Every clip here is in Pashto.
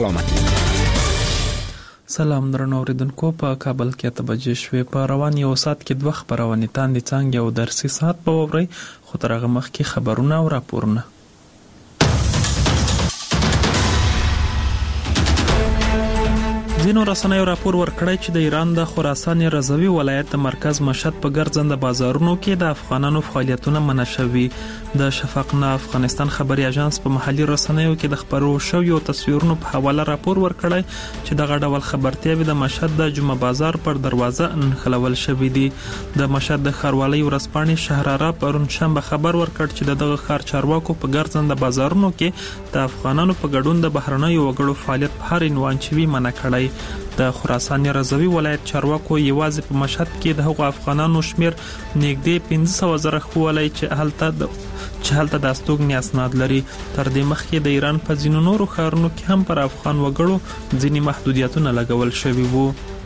سلام درنو اوریدونکو، په کابل کې 8 بجې شوې. په روان یو ساعت کې 2 خبرونه تاندې څنګه او درسي ساعت په ووري خو تر هغه مخکې خبرونه او راپورونه. ځینو رسنیو راپور ورکړی چې د ایران د خراسان رضوي ولایت د مرکز مشهد په ګرځنده بازارونو کې د افغانانو فعالیتونه منع شوي. د شفق نه افغانستان خبري اژانس په محلي رسنیو کې د خبرو شویو تصویرونو په حواله راپور ورکړی چې دغه ډول خبرتیاوې د مشهد د جمعه بازار پر دروازه نښلول شوې دي. د مشهد د ښاروالۍ ورځپاڼې شهراره پرون شنبه خبر ورکړ چې دغه ښار چارواکو په ګرځنده بازارونو کې د افغانانو په ګډون د بهرنیو وګړو فعالیت په هر عنوان چې منع کړی. د خراسان رضوي ولایت چارواکو یوازې په مشهد کې د هغو افغانانو شمیر نږدې 15,000 خوالي چې هلته د استوګنې اسناد لري. تر دې مخکې د ایران په ځینو نورو ښارونو کې هم پر افغان وګړو ځینې محدودیتونه لګول شوي وو.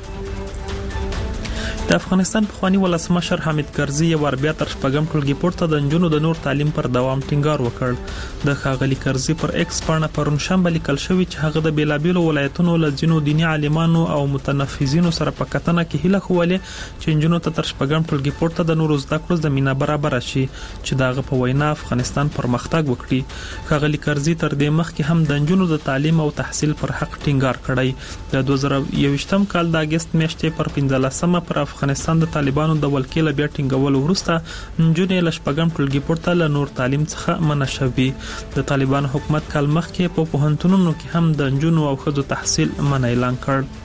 د افغانستان پخوانی ولسمشر حامد کرزي یو ور بیا تر شپږم ټولګي پورته د نجونو د نور تعلیم پر دوام ټینګار وکړ. د ښاغلي کرزي پر ایکس پاڼه پرون شنبه لیکل شوی چې هغه د بیلابیلو ولایتونو له ځینو دیني عالمانو او متنفذینو سره په کتنه کې هیله خوله چې نجونو ته تر شپږم ټولګي پورته د نورو زده کړو زمينه برابر شي چې دغه په وینا افغانستان پرمختګ وکړي. ښاغلي کرزي تر دې مخکې هم د نجونو د تعلیم او تحصیل پر حق ټینګار کړی. د 2021م کال د اگست میاشتې پر 15مه پر افغانستان د طالبانو د ولکې بیا ټینګولو وروسته نجونې له شپږم ټولګي پورته له نور تعلیم څخه منع شوي. د طالبانو حکومت کال مخکې په پوهنتونونو کې هم د نجونو او ښځو تحصیل منع اعلان کړ.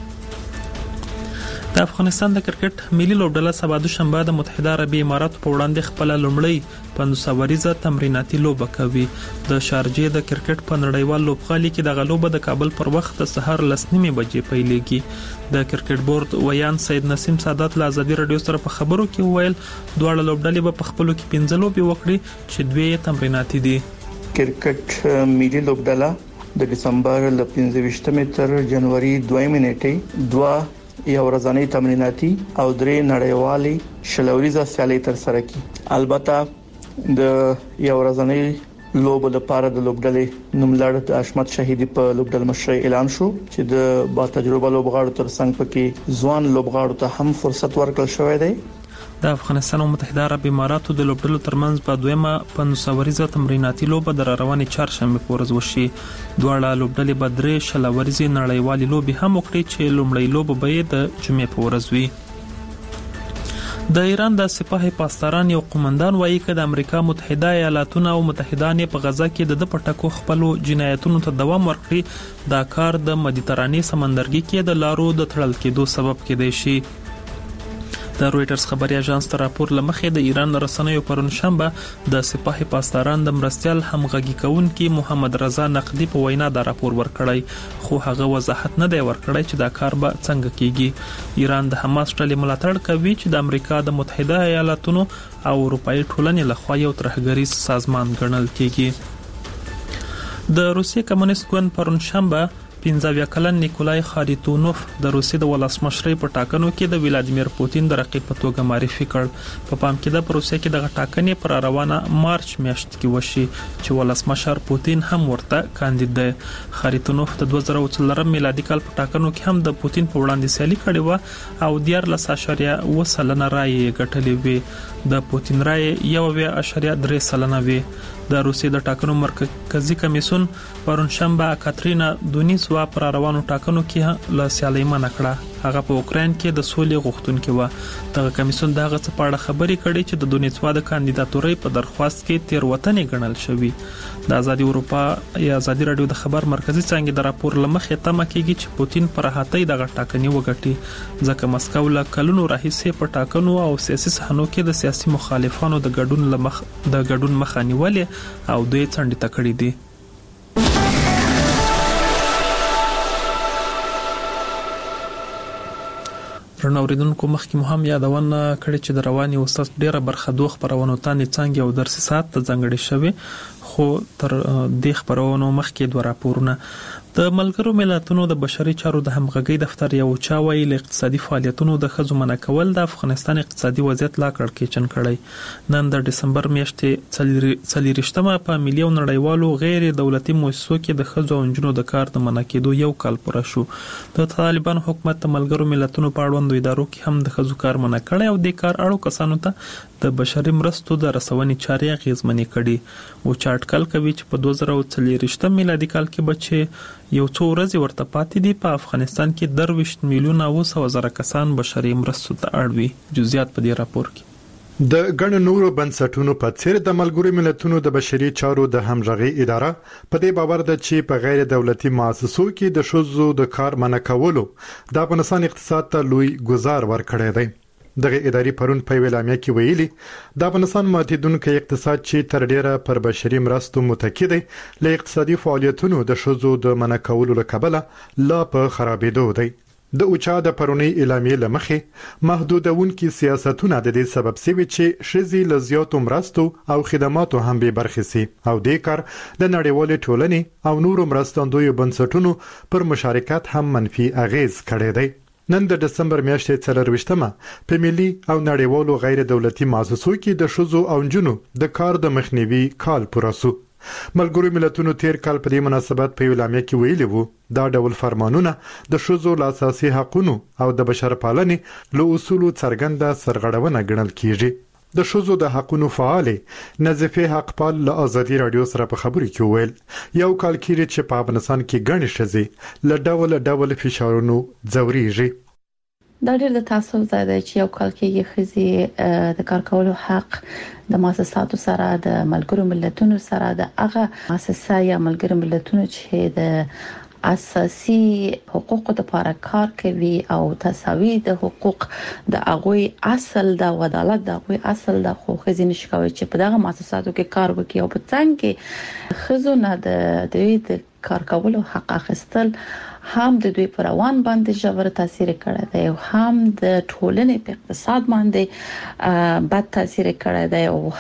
د افغانستان د کرکټ ملي لوبډله سبا دوشنبه د متحده عربي اماراتو په وړاندې خپل لومړی 500 وریزه تمریناتي لوبه کوي. د شارجې د کرکټ په نړیوال لوبغالي کې د غلوبه د کابل پر وخت د سحر 9:30 بجې پیلېږي. د کرکټ بورډ ویان سید نسیم سادات له ازادي رادیو سره په خبرو کې ویل دواړه لوبډلې به په خپلو کې 15 لوبې وکړي چې 2 تمریناتي دي. کرکټ ملي لوبډله د دسمبر ل 15 تر جنوري 2 نیټې 2 یو ورځنی تمریناتي او 3 نړیوالي شلوریزه سیالي تر سره کی. البته د یو ورځنی لوب لپاره د لوبډلې نوملړ د اشمت شهیدی په لوبډل مشرۍ اعلان شو چې د با تجربه لوبغاړو تر څنګ پکې ځوان لوبغاړو ته هم فرصت ورکړل شوی دی. د افغانستان او متحده عرب اماراتو د لوبډلو ترمنځ په دویمه 500 وریزه تمریناتي لوبه د روانې چهارشنبه په ورځ وشي. دواړه لوبډلې به 3 شلوريزي نړیوالې لوبې هم وکړي چې لومړی لوبه به د جمعې په ورځ وي. د ایران د سپاه پاسداران یو قومندان وایي چې د امریکا متحده ایالاتونو او متحدان په غزا کې د پټکو خپل جنایتونو ته دوام ورکړي دا کار د مدیترانې سمندرګي کې د لارو د تړل کېدو سبب کېدای شي. د رويټرز خبري اژانس تر راپور لمخې د ایران رسنیو پرون شنبه د سپاه پاسداران د مرستيال همغږي کوونکي محمد رضا نقدي په وینا دا راپور ورکړی خو هغه وضاحت نه دی ورکړی چې دا کار به څنګه کیږي. ایران د حماس ډلې ملاتړ کوي چې د امریکا د متحده ایالاتونو او اروپאי ټولنې لخوا یو ترهګریز سازمان ګڼل کیږي. د روسیې کمونیست ګوند پرون شنبه 15 کلن نیکولای خاریتونوف د روسیې د ولسمشرۍ په ټاکنو کې د ولادیمیر پوتین د رقیب په توګه معرفي کړ. په پام کې د روسیې کې د ټاکنې پر روانه مارچ میاشت کې وشي چې ولسمشر پوتین هم ورته کاندید دی. خاریتونوف د 2014 میلادي کال په ټاکنو کې هم د پوتین په وړاندې سیالي کړې و او 14.7% رای ګټلې وې. د پوتین رای 1.3% وې. د روسیې د ټاکنو مرکزی کمیسیون پرون شنبه کاترینا دونیسوا پر روانو ټاکنو کې له سیالۍ منع کړه. هغه په اوکراین کې د سولې غوښتونکې و. دغه کمیسیون دغه څه په اړه خبرې کړې چې د دونیسوا د کاندیداتورۍ په درخواست کې تیروتنې ګڼل شوې. د ازادي اروپا یا ازادي رادیو د خبر مرکزی څنګه د راپور لمخې تمه کیږي چې پوتین پر هاتۍ دغه ټاکنې وګټي ځکه مسکو له کلونو راهیسې په ټاکنو او سیاسي صحنو کې د سیاسي مخالفانو د ګډون مخه نیولې او دوی څنډې تکړې دي. رنوریدونکو مخکې مو هم یادونه کړې چې د رواني وسط ډیره برخه دوه خبرونو تانې څنګه او درسي ساعت ته ځانګړې شوی خو تر دې خبرونو مخکې دوه راپورونه. د ملګرو ملتونو د بشري چارو د همغږي دفتر یو چاوي له اقتصادي فعالیتونو د خځو منع کول د افغانستان اقتصادي وضعیت لا کړکېچن کړی. نن د دسمبر میاشتې 30مه په ملي او نړیوالو غیر دولتي مؤسسو کې د خځو او نجونو د کار د منع کېدو یو کال پوره شو. د طالبان حکومت د ملګرو ملتونو په اړوندو ادارو کې هم د خځو کار منع کړی او د کار اړو کسانو ته د بشري مرستو د رسونې چارې اغیزمنې کړي. او چاټکل کوي چې په 2040 میلادي کال کې بچي یو څو ورځې ورته پاتې دي په افغانستان کې 23 میلیونه 900,000 کسان بشري مرستو ته اړ وي. جزئیات په دې راپور کې. د ګڼ نورو بنسټونو په څیر د ملګرو ملتونو د بشري چارو د همغږي اداره په دې باور ده چې په غیر دولتي مؤسسو کې د ښځو د کار منع کولو د افغانستان اقتصاد ته لوی ګزار ورکړی دی. دغه ادارې پرون په اعلامیه کې ویلي د افغانستان ماتیدونکو اقتصاد چې تر ډیره پر بشري مرستو متکی دی له اقتصادي فعالیتونو د ښځو د منع کولو له کبله لا په خرابېدو دی. د اوچا د پرونی اعلامیه لمخې محدودونکو سیاستونه د دې سبب سوي چې ښځې له زیاتو مرستو او خدماتو هم به برخې سي او د کار د نړیوالې ټولنې او نورو مرستندویو بنسټونو پر مشارکت هم منفي اغیز کړی دی. نن د دسمبر میاشتې 24مه په ملي او نړیوالو غیر دولتي مؤسسو کې د ښځو او نجونو د کار د مخنیوي کال پوره شو. ملګرو ملتونو تیر کال په دې مناسبت په اعلامیه کې ویلي وو دا ډول فرمانونه د ښځو له اساسي حقوقو او د بشرپالنې له اصولو څرګنده سرغړونه ګڼل کیږي. د ښځو د حقوقو فعالې نظیفه حقپال له ازادي رادیو سره په خبرو کې ویل یو کال کېږي چې په افغانستان کې ګڼې ښځې له ډول فشارونو ځوريږي. دا ډېر د تاسو ځای دی چې یو کال کې ښځې د کار کولو حق د مؤسساتو سره د ملګرو ملتونو سره د هغه مؤسسه یا ملګرو ملتونو چې د اساسي حقوقو لپاره کار کوي او تساوي د حقوق د هغوی اصل د عدالت د هغوی اصل د خو خزینه شکوي چې په دغه مؤسساتو کې کار وکړي او په څنګه کې خزونه د کار کولو حق اخیستل هم د دوی پر روان باندې ژور تاثیر کړی دی او هم د ټولنې په اقتصاد باندې بد تاثیر کړی دی او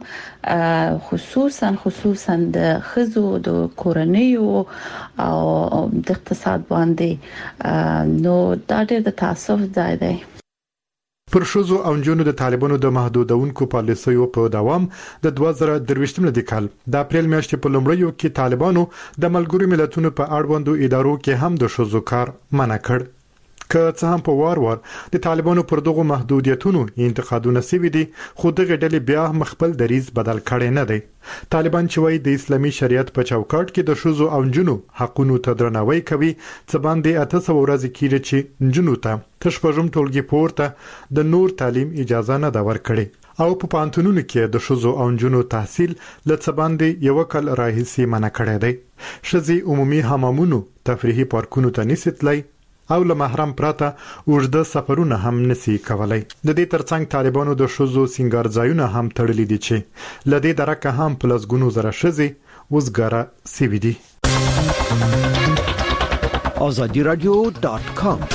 هم خصوصا د خزو د کورنیو او د اقتصاد باندې نو دا ډېر د تاسف ځای دی. پر ښځو او نجونو د طالبانو د محدودونکو پالیسیو په دوام د 2023 کال د اپریل میاشتې په لومړیو کې طالبانو د ملګرو ملتونو په اړوندو ادارو کې هم د ښځو کار منع کړ. که څه هم په وار د طالبانو پر دغه محدودیتونو انتقادونه سوي دي خو دغه ډلې بیا هم خپل دریز بدل کړي نه دی. طالبان چې وايي د اسلامي شریعت په چوکاټ کې د ښځو او نجونو حقوقو ته درناوی کوي څه باندې 800 ورځې کېږي چې نجونو ته تشپږم ټولګي پورته د نور تعلیم اجازه نه دا ورکړي او په پانتونونو کې د ښځو او نجونو تحصیل لڅ باندې یو کال راهیسي منع کړی دی. ښځې عمومي حمامونو تفریحي پارکونو ته نسیتلای او له محرم پراته اوږده سفرونه هم نسی کولای. د دې ترڅنګ طالبانو د ښځو سنگار ځایونه هم تړلي دي چې لدې درکه هم پلسګونو زره ښځې وزګاره سوي دي. azadiradio.com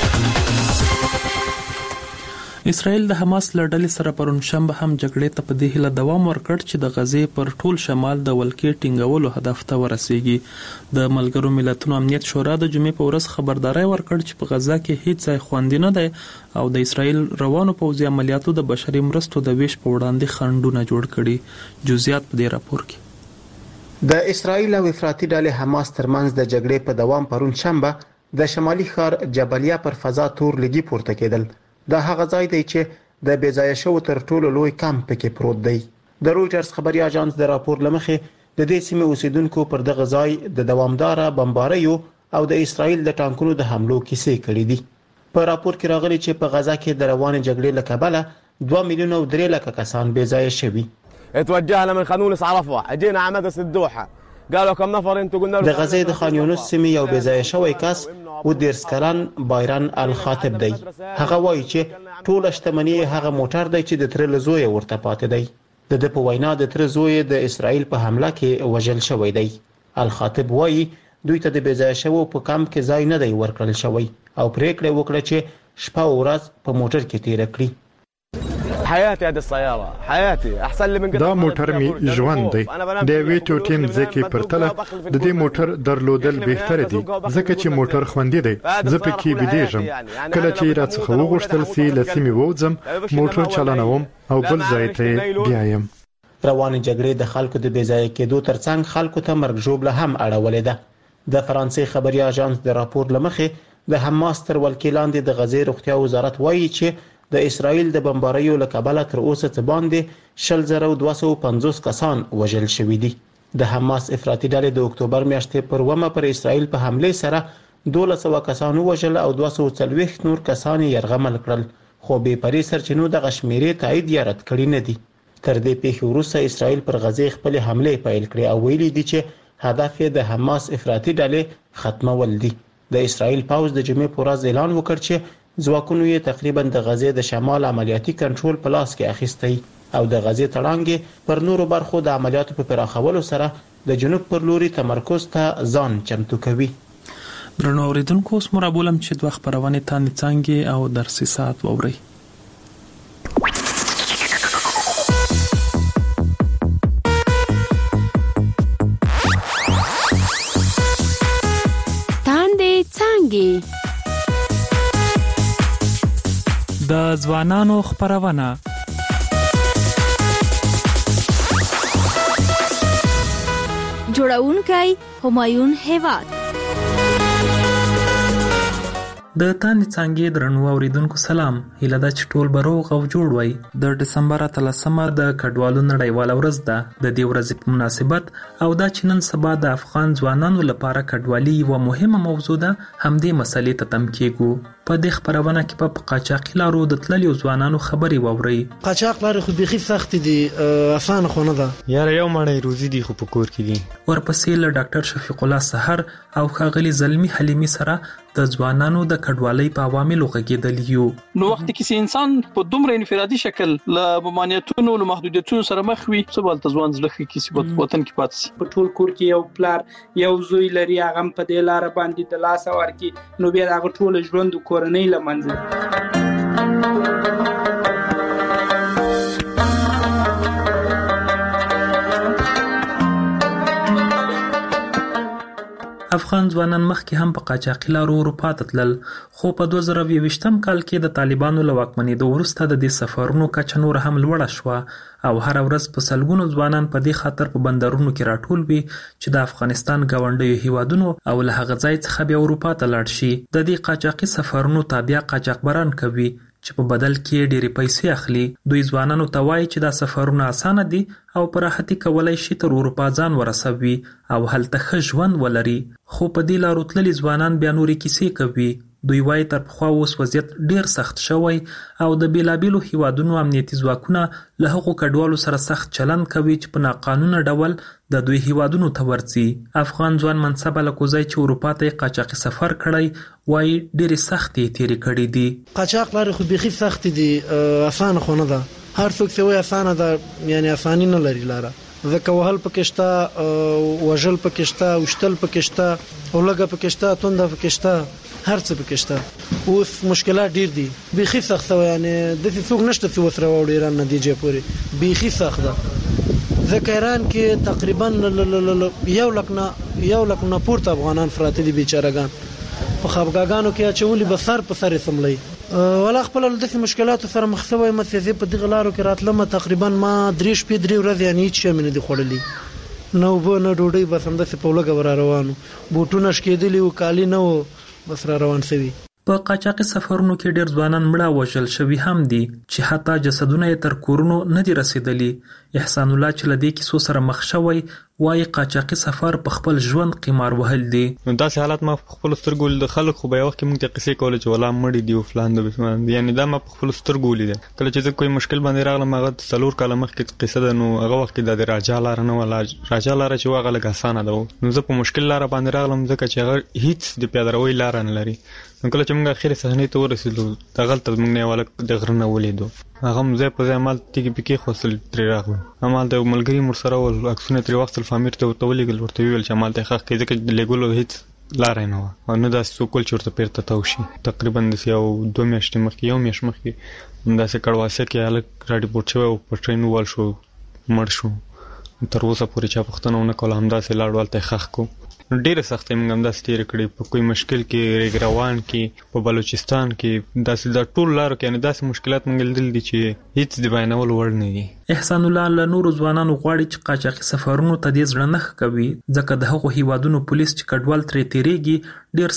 اسرائیل د حماس لړډلې سره پرون شنبه هم جګړې ته په دې هیله دوام ورکړ چې د غزې پر ټول شمال د ولکې ټینګولو هدف ته ورسیږي. د ملګرو ملتونو امنیت شورا د جمعې په ورځ خبرداري ورکړ چې په غزا کې هیڅ ځای خوندي نه دی او د اسرائیل روانو پوځي عملیاتو د بشري مرستو د ویش په وړاندې خنډونه جوړ کړي. جزئیات په دې راپور کې. د اسرائیل او افراطي ډلې حماس ترمنځ د جګړې په دوام پرون شنبه د شمالي ښار جبلیه پر فضا تور لګي پورته کېدل. دا هغه ځای دی چې د بیځایه شو تر ټولو لوی کمپ کې پروت دی. د رويټرز خبري اژانس د راپور لمخې د دې سیمې اوسیدونکو پر دغه ځای د دوامداره بمباریو او د اسرائیل د ټانکونو د حملو کیسې کړې دي. په راپور کې راغلي چې په غزا کې د روان جګړې له کبله 2 مليون او 3 لک کسان بیځایه شوي. توجهنا من خانونس عرفه اجينا عمدس الدوحه قالوا كم نفر انتوا قلنا د غزې د خان یونس سیمې یو بیځایه شوی کس و دیرسکلان بایرن الخاطب دی. هغه وایي چې ټول شتمنۍ هغه موټر دی چې د تر لزوی ورته پاتې دی. د په وینا د تر زوی د اسرائیل په حمله کې وژل شوی دی. الخاطب وایي دوی ته د بیځایه شوو په کمپ کې ځای نه دی ورکړل شوی او پریکړه وکړه چې شپه او ورځ په موټر کې تیر کړي. حياتي هذه السياره حياتي احسن لي من دا موټر می ژوند دی د ویټو ټیم ځکه پرتله د دې موټر درلودل بهتره دي ځکه چې موټر خوندې دی زه پکې بيدېږم کله چې راڅخه وغوښتل سي لسمې ووځم موټر چلانوم او بل ځای ته بیایم. روانې جګړې د خلکو د بېځایه کېدو ترڅنګ خلکو ته مرګ ژوبله هم اړولې ده. د فرانسې خبري اژانس د راپور لمخې د حماس تر ولکې لاندې د غزې روغتیا وزارت وایي چې د اسرائیل د بمباریو له کبله تر اوسه څه باندې 10250 کسان وژل شوي دي. د حماس افراطي ډلې د اکتوبر میاشتې پر 1 پر اسرائیل په حمله سره 1200 کسان وژل او 240 نور کسان یرغمل کړل، خو بې پرې سرچینو د غشمیرې تایید یا رد کړی نه دي. تر دې پیښې وروسته اسرائیل پر غزې خپل حمله پیل کړې او ویلي دي چې هدف یې د حماس افراطي ډلې ختمول دي. د اسرائیل پوځ د جمعې په ورځ اعلان وکړ چې ځواکونو یې تقریبا د غزې د شمال عملیاتي کنټرول په لاس کې اخیستی او د غزې تړانګې پر نورو برخو د عملیاتو په پراخولو سره د جنوب پر لوري تمرکز ته ځان چمتو کوي. درنو اوریدونکو اوس مرابولم چې دوه خبرونه تانې څنګه او درسي ساعت ووري. د ځوانانو خبرونه جوړونکی همایون هیواد د تانې څنګه درنو اوریدونکو سلام، هیله ده چې ټول بروغ او جوړ وي. د دسمبر 13مه د کډوالو نړیواله ورځ ده. د دې ورځې په مناسبت او دا چې نن سبا د افغان ځوانانو لپاره کډوالي یوه مهمه موضوع ده، همدې مسلې ته تم کېږو. په دې خبرونه کې په قاچاقي لارو د تللیو ځوانانو خبرې واورئ. قاچاق لارې خو بيخي سخت دي، اسانه خو نه ده یاره، یو مړی روزي دي خو په کور کې دي. ورپسې له ډاکټر شفیق الله سحر او ښاغلي زلمي حلیمي سره د ځوانانو د کډوالۍ په عواملو غږېدل یو. نو وخت کې انسان په دومره انفرادي شکل له ممانعتونو له محدودیتونو سره مخ وي، څه بل ځوان ځلخ کې سیبت وطن کې پاتې په ټول کور کې یو پلار یو زوی لري، هغه په دې لار باندې د لاس ورکی نو بیا هغه ټول ژوند کورنۍ لمنځه. افغان ځوانان مخکې هم په قاچاقي لارو اروپا ته تلل، خو په 2020م کال کې د طالبانو له واکمنېدو وروسته د دې سفرونو کچه نور هم لوړه شوه او هر ورځ په سلګونو ځوانان په دې خاطر په بندرونو کې راټول وي چې د افغانستان ګاونډیو هیوادونو او له هغه ځای څخه بیا اروپا ته لاړ شي. د دې قاچاقي سفرونو تابع قاچاقبران کوي چې په بدل کې ډېرې پیسې اخلي. دوی ځوانانو ته وایي چې دا سفرونه اسانه دي او په راحتي کولای شي تر اروپا ځان ورسوي او هلته ښه ژوند ولري. خو په دې لارو تللي ځوانان بیا نورې کیسې کوي. دوی وایي تر پخوا اوس وضعیت ډېر سخت شوی او د بیلابیلو هیوادونو امنیتي ځواکونه له هغو کډوالو سره سخت چلند کوي چې په ناقانونه ډول د دوی هیوادونو ته ورځي. افغان ځوان منصب الکوزی چې اروپا ته قاچاقي سفر کړی وایي ډېرې سختې تیرې کړې دي. قاچاق لارې خو بيخي سخت دي، اسانه خو نه ده. هر څوک چې وایي اسانه ده، یعنی اساني نه لري لاره. ځکه وهل پکې شته، وژل پکې شته، وشتل پکې شته، اولګه پکې شته، تونده پکې شته، هر څه پکې شته. اوس مشکلات ډیر دي، بيخي سخت و، یعنی د څوک نشته چې وسره وړي ایران نتیجه پوري بيخي سخت ده. ځکه ایران کې تقریبا یو لک نه پورته افغانان فراته دي بیچارهګان په خبرګانو کې اچولي به سر په سر سملي ولا خپل د مشکلاتو سره مخ شوی متفق په دغه لارو کې راتلم. تقریبا ما 3 ورځې یعنی هیڅ شي نه دي خوړلي، نو به نه ډوډۍ بس هم د سپولګه ور روانو، بوټونه شکېدلی او کالی نه و، بس را روان سوي. په قاچاقي سفرونو کې ډېر ځوانان مړه وژل شوي هم دي چې حتی جسدونه یې تر کورونو نه دي رسیدلي. احسان الله چې له دې کیسو سره مخ شوی وایي قاچاقي سفر په خپل ژوند قمار وهل دي. داسې حالات ما په خپل سترګو د خلک خو به یو وخت کې موږ ته قصې کولې چې ولا مړي دي او فلان دي، یعنی دا ما په خپل سترګو ولیدل. کله چې زه کوم مشکل باندې راغلم هغه 4 کاله مخکې قصه ده، نو هغه وخت کې د راجا لار نه ولا راجا لار چې هغه لږ اسانه ده، نو زه په مشکل لار باندې راغلم ځکه چې هغه هیڅ د پیاده‌روي لار نه لري. نو کله چې موږ اخر صحنې ته ورسېدو دا غلطه موږ نه ولا د غرنه ولیدو، هغه مزه په ځمال تیګي پکې خوصل تر راغلو. عمل د ملګری مرسره ول عکسونه تر وخت فامیر ته ولېګل ورته ویل چې عمل ته حق کې ځکه لګولو هیڅ لار نه و نو دا سکول چورته پیرته توشي تقریبا د یو 2 میاشتې مخکې یو میاشت مخکې دا څه کړواسه کې الګ راډي پورت شو په ټرین وال شو مړ شو تر اوسه پورې چا پښتنه نه کول همدا سه لاړ ولته خخ کو ډیره سخت موږ هم دا ستیر کړی په کوئی مشکل کې ریګروان کې په بلوچستان کې دا ټول لارو کې نه داسې مشکلات موږ لیدل دي چې هیڅ دی باندې ول نه دي. احسان الله له نور ځوانانو غواړي چې قاچاقي سفرونو ته دې ځړنه کوي ځکه د هغو هیوادونو پولیس چې کډوال ترې تیریږي ډیر